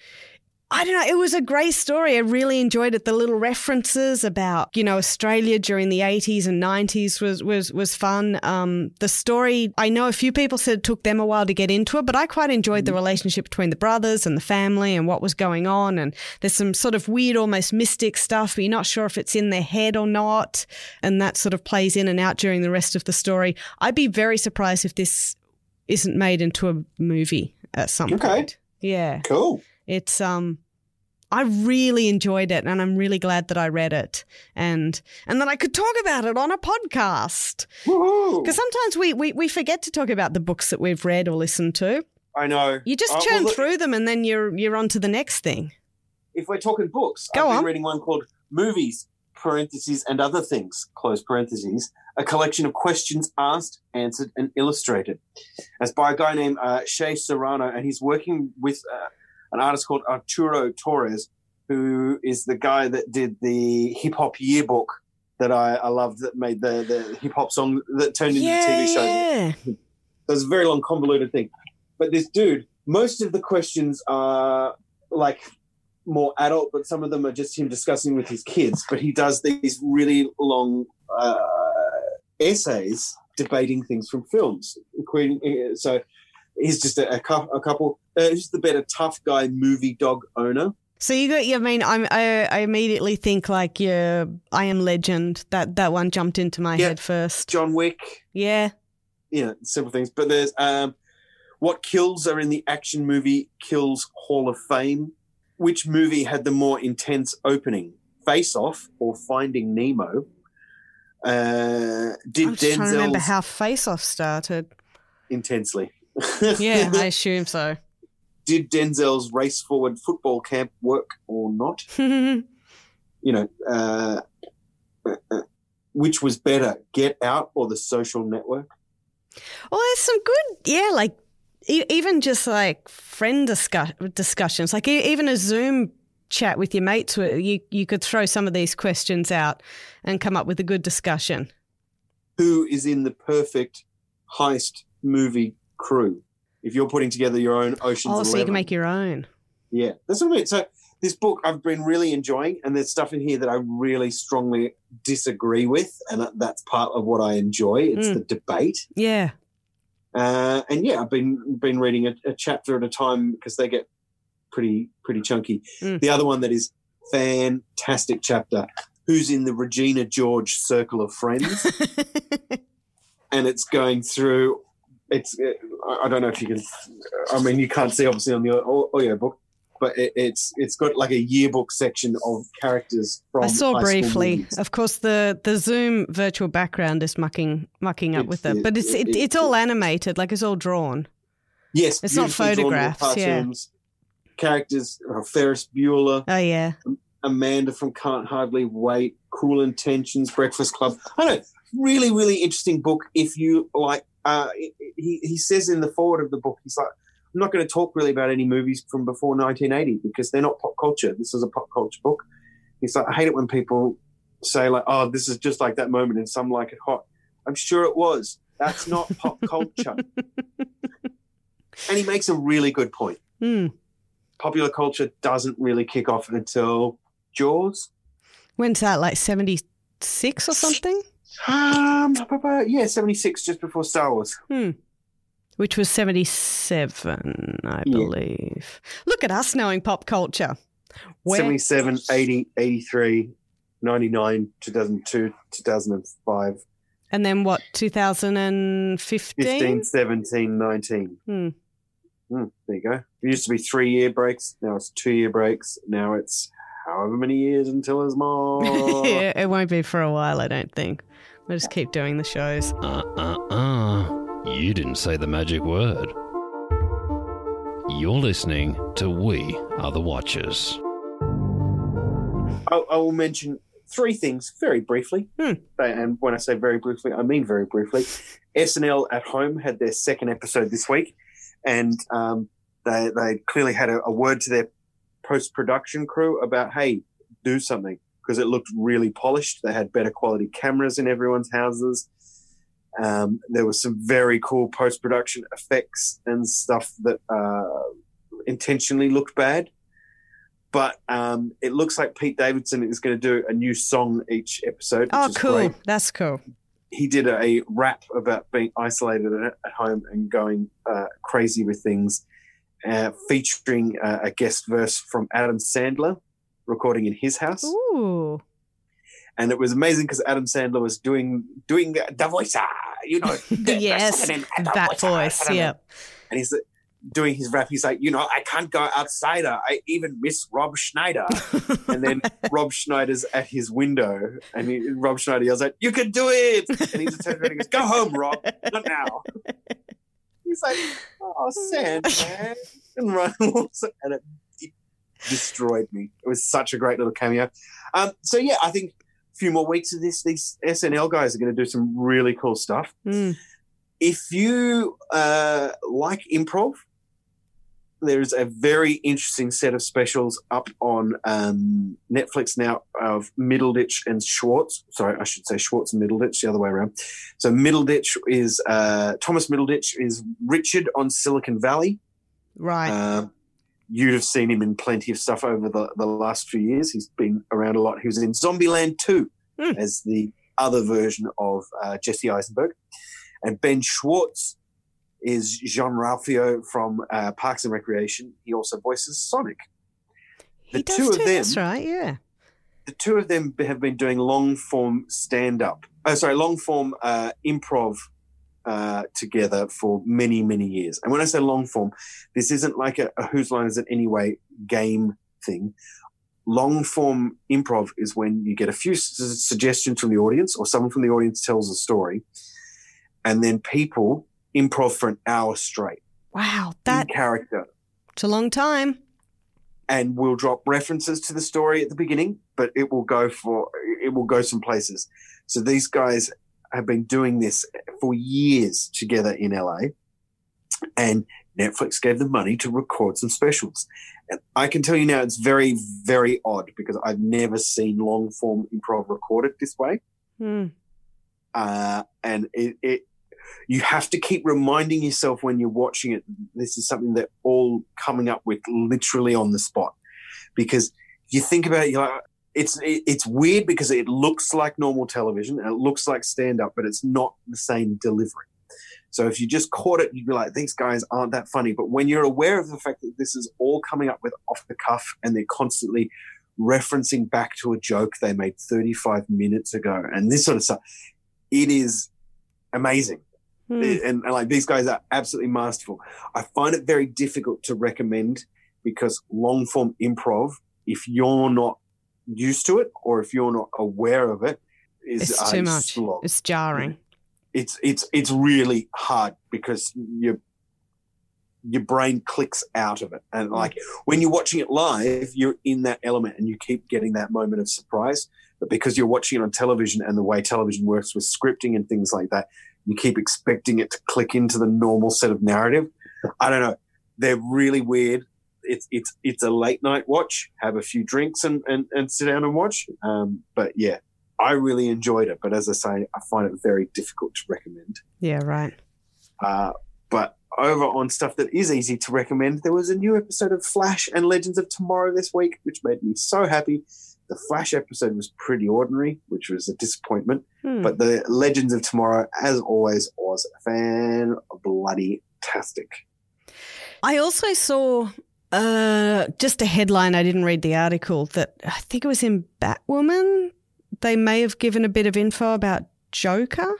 I don't know. It was a great story. I really enjoyed it. The little references about, you know, Australia during the eighties and nineties was was was fun. Um, the story, I know a few people said it took them a while to get into it, but I quite enjoyed the relationship between the brothers and the family and what was going on. And there's some sort of weird, almost mystic stuff, but you're not sure if it's in their head or not. And that sort of plays in and out during the rest of the story. I'd be very surprised if this isn't made into a movie at some Okay. point. Yeah. Cool. It's um I really enjoyed it, and I'm really glad that I read it and and that I could talk about it on a podcast. Woohoo! Because sometimes we, we we forget to talk about the books that we've read or listened to. I know. You just Uh, churn well, look, through them and then you're you're on to the next thing. If we're talking books, Go I've been on. reading one called Movies, parentheses, and Other Things, close parentheses, a collection of questions asked, answered, and illustrated. It's by a guy named uh, Shea Serrano, and he's working with uh, an artist called Arturo Torres, who is the guy that did the hip-hop yearbook that I, I loved, that made the, the hip-hop song that turned into yeah, the T V show. yeah. So it's a very long, convoluted thing. But this dude, most of the questions are like more adult, but some of them are just him discussing with his kids. But he does these really long uh, essays debating things from films, including so he's just a, a, cou- a couple. Uh, who's the better tough guy movie dog owner? So you got, I mean, I'm, I I immediately think like your I Am Legend. That that one jumped into my Yeah. head first. John Wick, Yeah. you know, several things. But there's um, what kills are in the action movie Kills Hall of Fame. Which movie had the more intense opening, Face Off or Finding Nemo? Uh, did I'm just trying to remember Denzel's how Face Off started. intensely? Yeah, I assume so. Did Denzel's race forward football camp work or not? You know, uh, uh, uh, which was better, Get Out or The Social Network? Well, there's some good, yeah, like e- even just like friend discuss- discussions, like e- even a Zoom chat with your mates, where you, you could throw some of these questions out and come up with a good discussion. Who is in the perfect heist movie crew? If you're putting together your own Ocean's Oh, so Eleven. you can make your own. Yeah, that's what I mean. So this book I've been really enjoying, and there's stuff in here that I really strongly disagree with, and that's part of what I enjoy. It's Mm. the debate. Yeah. Uh, and yeah, I've been been reading a, a chapter at a time because they get pretty pretty chunky. Mm. The other one that is fantastic chapter, Who's in the Regina George Circle of Friends? And it's going through, it's, I I don't know if you can, I mean, you can't see obviously on the au- audio book, but it, it's it's got like a yearbook section of characters from I saw high school briefly. movies. Of course, the, the Zoom virtual background is mucking mucking up It's with it, the- but it's it, it- it's all animated, like it's all drawn. Yes. It's not beautifully drawn little photographs, yeah. cartoons. Characters, uh, Ferris Bueller, Oh yeah, Amanda from Can't Hardly Wait, Cruel Intentions, Breakfast Club. I don't know, really, really interesting book if you like. Uh, he, he says in the foreword of the book, he's like, I'm not going to talk really about any movies from before nineteen eighty because they're not pop culture. This is a pop culture book. He's like, I hate it when people say like, oh, this is just like that moment and some like it hot. I'm sure it was. That's not pop culture. And he makes a really good point. Hmm. Popular culture doesn't really kick off until Jaws. When's that? Like seventy-six or something? Um, yeah, seventy-six, just before Star Wars. Hmm. Which was seventy-seven, I Yeah. believe. Look at us knowing pop culture. Where- seventy-seven, eighty, eighty-three, ninety-nine, two thousand two, two thousand five, And then what, two thousand fifteen? fifteen, seventeen, nineteen. Hmm. Hmm, there you go. It used to be three-year breaks. Now it's two-year breaks. Now it's however many years until there's more. Yeah, it won't be for a while, I don't think. We'll just keep doing the shows. Uh uh uh. You didn't say the magic word. You're listening to We Are the Watchers. I, I will mention three things very briefly. Hmm. And when I say very briefly, I mean very briefly. S N L at Home had their second episode this week, and um, they they clearly had a, a word to their post-production crew about, hey, do something, because it looked really polished. They had better quality cameras in everyone's houses. Um, there was some very cool post-production effects and stuff that uh, intentionally looked bad. But um, it looks like Pete Davidson is going to do a new song each episode, which Oh, is cool. great. That's cool. He did a, a rap about being isolated at, at home and going uh, crazy with things, uh, featuring uh, a guest verse from Adam Sandler, recording in his house. Ooh. And it was amazing because Adam Sandler was doing doing the voice. Ah, you know. Yes, that voice, yeah. And he's doing his rap. He's like, you know, I can't go outside. I even miss Rob Schneider. And then Rob Schneider's at his window, and he, Rob Schneider yells out, you can do it. And he just turns around and goes, go home, Rob, not now. He's like, oh, Sandman. And run. And it, it destroyed me. It was such a great little cameo. Um, so, yeah, I think a few more weeks of this, these S N L guys are going to do some really cool stuff. Mm. If you uh, like improv, there's a very interesting set of specials up on um, Netflix now of Middleditch and Schwartz. Sorry, I should say Schwartz and Middleditch, the other way around. So Middleditch is, uh, Thomas Middleditch is Richard on Silicon Valley. Right. Uh, you'd have seen him in plenty of stuff over the, the last few years. He's been around a lot. He was in Zombieland two mm. as the other version of uh, Jesse Eisenberg. And Ben Schwartz is Jean-Ralphio from uh, Parks and Recreation. He also voices Sonic. The he does two too, of them, that's right, yeah. The two of them have been doing long-form stand-up, oh, sorry, long-form uh, improv uh, together for many, many years. And when I say long-form, this isn't like a, a Whose Line Is It Anyway game thing. Long-form improv is when you get a few su- suggestions from the audience, or someone from the audience tells a story, and then people improv for an hour straight. Wow, that character. It's a long time. And we'll drop references to the story at the beginning, but it will go for it will go some places. So these guys have been doing this for years together in L A, and Netflix gave them money to record some specials. And I can tell you now, it's very, very odd because I've never seen long form improv recorded this way. Hmm. Uh, and it, it you have to keep reminding yourself when you're watching it, this is something they're all coming up with literally on the spot. Because you think about it, you're like, it's, it, it's weird because it looks like normal television and it looks like stand-up, but it's not the same delivery. So if you just caught it, you'd be like, these guys aren't that funny. But when you're aware of the fact that this is all coming up with off the cuff and they're constantly referencing back to a joke they made thirty-five minutes ago and this sort of stuff, it is amazing. Mm. And, and like these guys are absolutely masterful. I find it very difficult to recommend because long form improv, if you're not used to it or if you're not aware of it, is it's too much. Slog. It's jarring. It's it's it's really hard because your your brain clicks out of it, and like when you're watching it live, you're in that element and you keep getting that moment of surprise. But because you're watching it on television and the way television works with scripting and things like that, you keep expecting it to click into the normal set of narrative. I don't know. They're really weird. It's it's it's a late night watch. Have a few drinks and, and, and sit down and watch. Um, but yeah, I really enjoyed it. But as I say, I find it very difficult to recommend. Yeah, right. Uh, but over on stuff that is easy to recommend, there was a new episode of Flash and Legends of Tomorrow this week, which made me so happy. The Flash episode was pretty ordinary, which was a disappointment. Hmm. But the Legends of Tomorrow, as always, was fan-bloody-tastic. I also saw uh, just a headline. I didn't read the article that I think it was in Batwoman. They may have given a bit of info about Joker.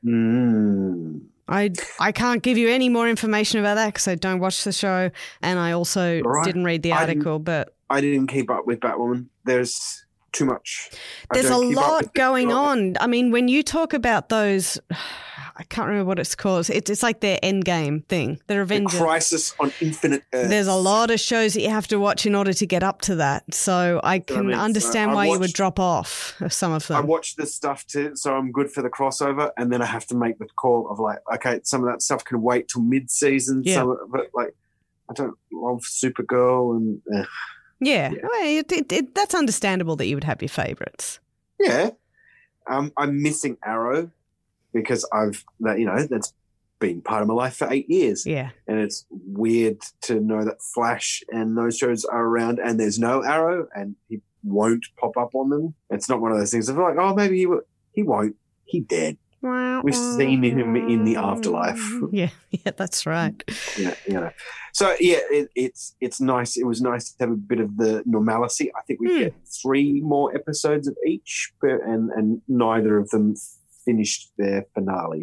Mm. I, I can't give you any more information about that because I don't watch the show, and I also right. didn't read the article. I but I didn't keep up with Batwoman. There's too much. There's a lot going on. I mean, when you talk about those, I can't remember what it's called. It's, it's like their Endgame thing, their Avengers. The Crisis on Infinite Earths. There's a lot of shows that you have to watch in order to get up to that. So I can I mean, understand so why watched, you would drop off some of them. I watch this stuff too, so I'm good for the crossover, and then I have to make the call of like, okay, some of that stuff can wait till mid-season. Yeah. Some of it, but like, I don't love Supergirl and. Eh. Yeah, yeah. Well, it, it, it, that's understandable that you would have your favourites. Yeah, um, I'm missing Arrow because I've, that you know, that's been part of my life for eight years. Yeah, and it's weird to know that Flash and those shows are around, and there's no Arrow, and he won't pop up on them. It's not one of those things of like, oh, maybe he will. He won't. He dead. We've seen him in the afterlife. Yeah, yeah, that's right. Yeah, you know. So yeah, it, it's it's nice. It was nice to have a bit of the normalcy. I think we mm. get three more episodes of each, but, and and neither of them finished their finale.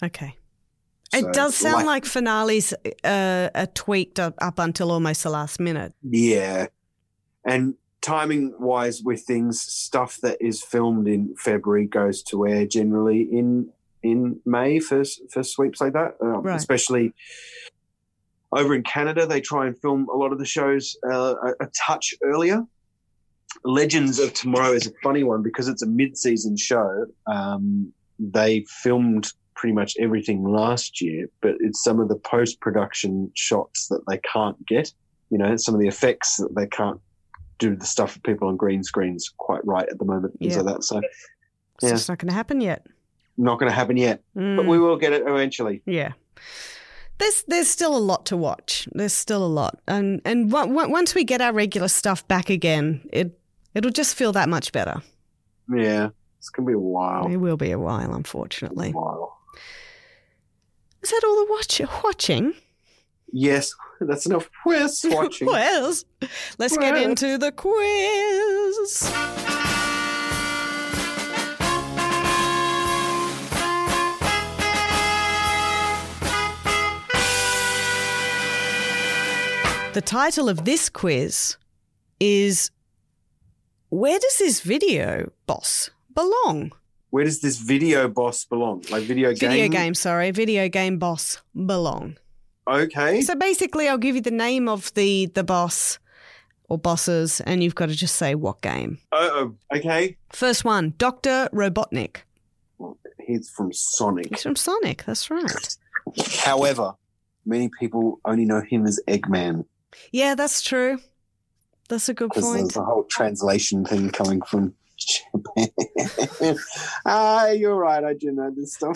Okay. So, It does sound like finales uh, are tweaked up, up until almost the last minute. Yeah. And timing wise with things, stuff that is filmed in February goes to air generally in in May for, for sweeps like that. Um, Right. Especially over in Canada, they try and film a lot of the shows uh, a, a touch earlier. Legends of Tomorrow is a funny one because it's a mid-season show. Um, they filmed pretty much everything last year, but it's some of the post-production shots that they can't get, you know, some of the effects that they can't do the stuff for people on green screens quite right at the moment. Things Yeah. like that. So, So yeah, it's not going to happen yet. not going to happen yet, Mm. but we will get it eventually. Yeah. There's there's still a lot to watch. There's still a lot. And and w- w- once we get our regular stuff back again, it, it'll just feel that much better. Yeah, it's going to be a while. It will be a while, unfortunately. A while. Is that all the watch- watching? Yes, that's enough quiz watching. Quiz. Let's get Quiz. into the quiz. The title of this quiz is Where Does This Video Boss Belong? Where does this video boss belong? Like video game? Video game, sorry. Video game boss belong. Okay. So basically, I'll give you the name of the, the boss or bosses, and you've got to just say what game. Oh, okay. First one, Doctor Robotnik. Well, he's from Sonic. He's from Sonic, that's right. However, many people only know him as Eggman Yeah, that's true. That's a good because point. there's a whole translation thing coming from Japan. Ah, you're right. I do know this stuff.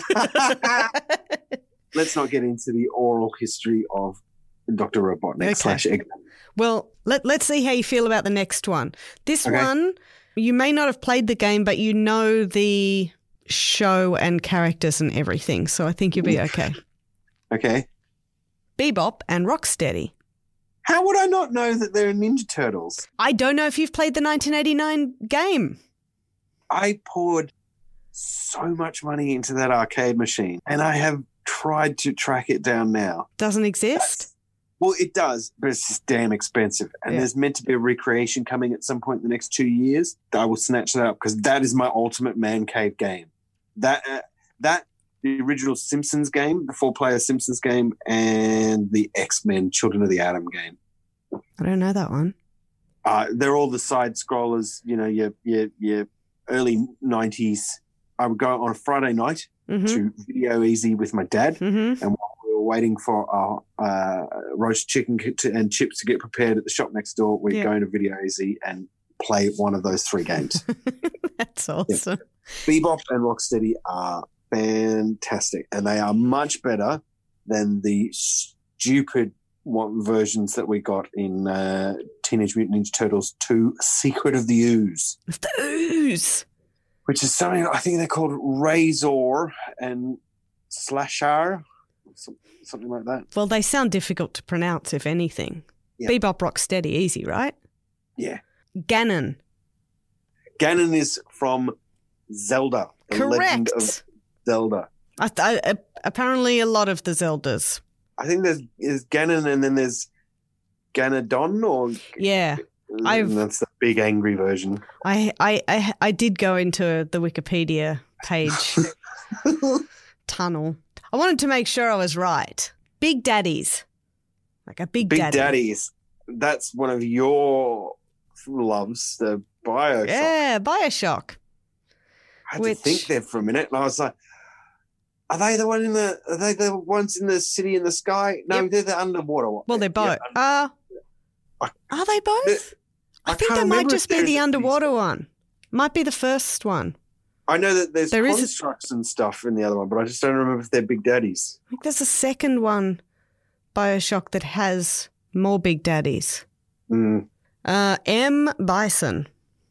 Let's not get into the oral history of Doctor Robotnik Okay. slash Eggman. Well, let, let's see how you feel about the next one. This Okay. one, you may not have played the game, but you know the show and characters and everything, so I think you'll be okay. Okay. Bebop and Rocksteady. How would I not know that they're Ninja Turtles? I don't know if you've played the nineteen eighty-nine game. I poured so much money into that arcade machine, and I have tried to track it down now. Doesn't exist? Well, it does, but it's just damn expensive. And Yeah. there's meant to be a recreation coming at some point in the next two years. I will snatch that up because that is my ultimate man cave game. That, uh, that, the original Simpsons game, the four-player Simpsons game, and the X-Men Children of the Atom game. I don't know that one. Uh, they're all the side scrollers, you know, your, your, your early nineties. I would go on a Friday night Mm-hmm. to Video Easy with my dad. Mm-hmm. And while we were waiting for our uh, roast chicken to, and chips to get prepared at the shop next door, we'd Yeah. go into Video Easy and play one of those three games. That's awesome. Bebop and Rocksteady are fantastic, and they are much better than the stupid one versions that we got in uh, Teenage Mutant Ninja Turtles two Secret of the Ooze, The ooze. which is something I think they're called Razor and Slasher, something like that. Well, they sound difficult to pronounce, if anything. Yeah. Bebop, Rocksteady, easy, right? Yeah. Ganon. Ganon is from Zelda. The Legend of Correct. Zelda. I, I, uh, apparently, a lot of the Zeldas. I think there's is Ganon, and then there's Ganondon, or Yeah. and I've- that's the big angry version. I, I, I, I did go into the Wikipedia page tunnel. I wanted to make sure I was right. Big Daddies. Like a Big, Big Daddy. Daddies. That's one of your loves, the Bioshock. Yeah, Bioshock. I had which- to think there for a minute, and I was like, "Are they the one in the? Are they the ones in the city in the sky? No, Yep. they're the underwater one. Well, they're Yeah, both. Uh, I- are they both? The- I, I think can't that might remember just if be there's the a- underwater one. Might be the first one. I know that there's There is a- constructs and stuff in the other one, but I just don't remember if they're Big Daddies. I think there's a second one, Bioshock, that has more Big Daddies. Mm. Uh, M. Bison.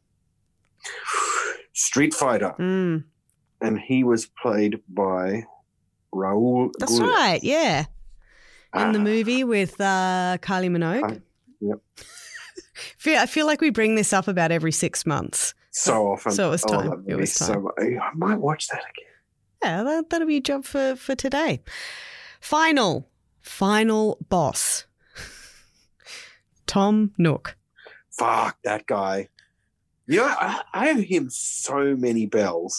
Street Fighter, Mm, and he was played by Raul. that's Julia. right, yeah. In the Ah, movie with uh, Kylie Minogue. Kylie- yep. Feel, I feel like we bring this up about every six months. So often. So it was I love time. that It movie was so time. much. I might watch that again. Yeah, that, that'll be your job for, for today. Final, final boss. Tom Nook. Fuck that guy. You know, I, I owe him so many bells.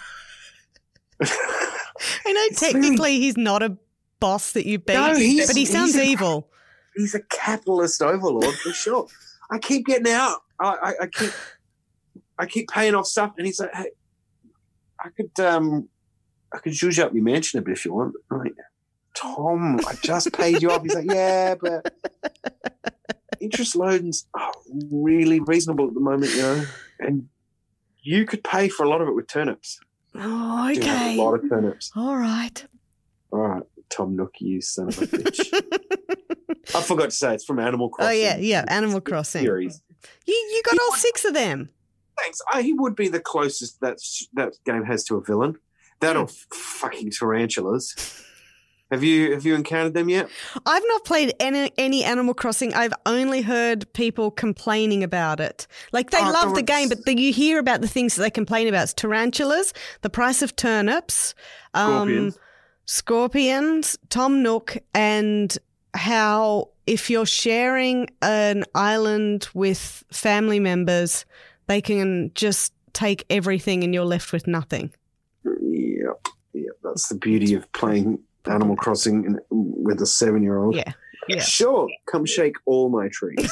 I know technically he's not a boss that you beat, No, he's- but he sounds he's a- evil. He's a capitalist overlord for sure. I keep getting out. I, I, I keep I keep paying off stuff, and he's like, "Hey, I could um, I could zhuzh up your mansion a bit if you want." I'm like, Tom, I just paid you off. He's like, "Yeah, but interest loading's oh, really reasonable at the moment, you know, and you could pay for a lot of it with turnips." Oh, I do have okay. a lot of turnips. All right. All right, Tom Nook, you son of a bitch. I forgot to say it's from Animal Crossing. Oh, yeah, yeah, Animal Crossing. Series. You you got all six of them. Thanks. I, he would be the closest that that game has to a villain. That or f- fucking tarantulas. Have you have you encountered them yet? I've not played any, any Animal Crossing. I've only heard people complaining about it. Like, they Oh, love no, the it's- game, but the, you hear about the things that they complain about. It's tarantulas, the price of turnips, um, Scorpions. scorpions, Tom Nook, and how if you're sharing an island with family members, they can just take everything and you're left with nothing. Yep, yep. That's the beauty of playing Animal Crossing in, with a seven-year-old. Yeah, yeah. Sure, come shake all my trees.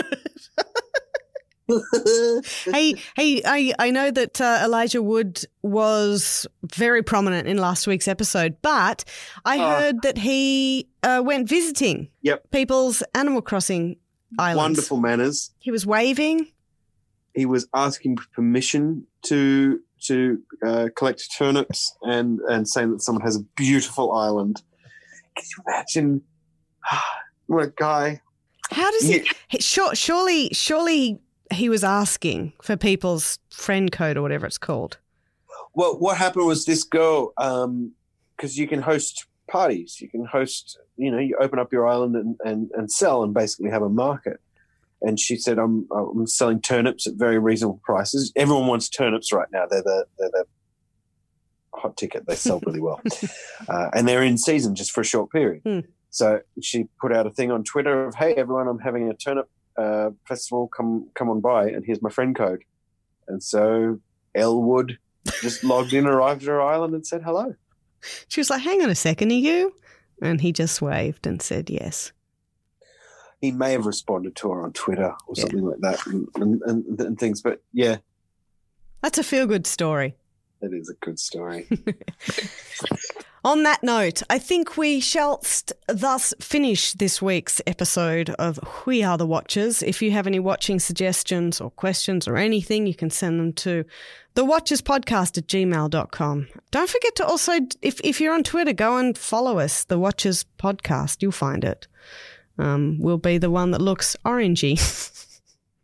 Hey, hey! I I know that uh, Elijah Wood was very prominent in last week's episode, but I Oh. heard that he uh, went visiting Yep. people's Animal Crossing islands. Wonderful manners. He was waving. He was asking permission to to uh, collect turnips and and saying that someone has a beautiful island. Can you imagine what a guy? How does he? Yeah. he sure, surely, surely he was asking for people's friend code or whatever it's called. Well, what happened was this girl, because you can host parties, you can host, you know, you open up your island and, and, and sell and basically have a market. And she said, I'm I'm selling turnips at very reasonable prices. Everyone wants turnips right now. They're the they're the hot ticket. They sell really well, uh, and they're in season just for a short period. Hmm. So she put out a thing on Twitter of, "Hey everyone, I'm having a turnip uh, festival. Come come on by, and here's my friend code." And so Elwood just logged in, arrived at her island, and said hello. She was like, "Hang on a second, are you?" And he just waved and said yes. He may have responded to her on Twitter or Yeah. something like that, and, and, and, and things. But yeah, That's a feel-good story. it is a good story. On that note, I think we shall st- thus finish this week's episode of We Are the Watchers. If you have any watching suggestions or questions or anything, you can send them to the watchers podcast at gmail dot com. Don't forget to also, if, if you're on Twitter, go and follow us, The Watchers Podcast. You'll find it. Um, we'll be the one that looks orangey.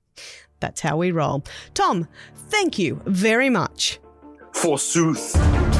That's how we roll. Tom, thank you very much. Forsooth.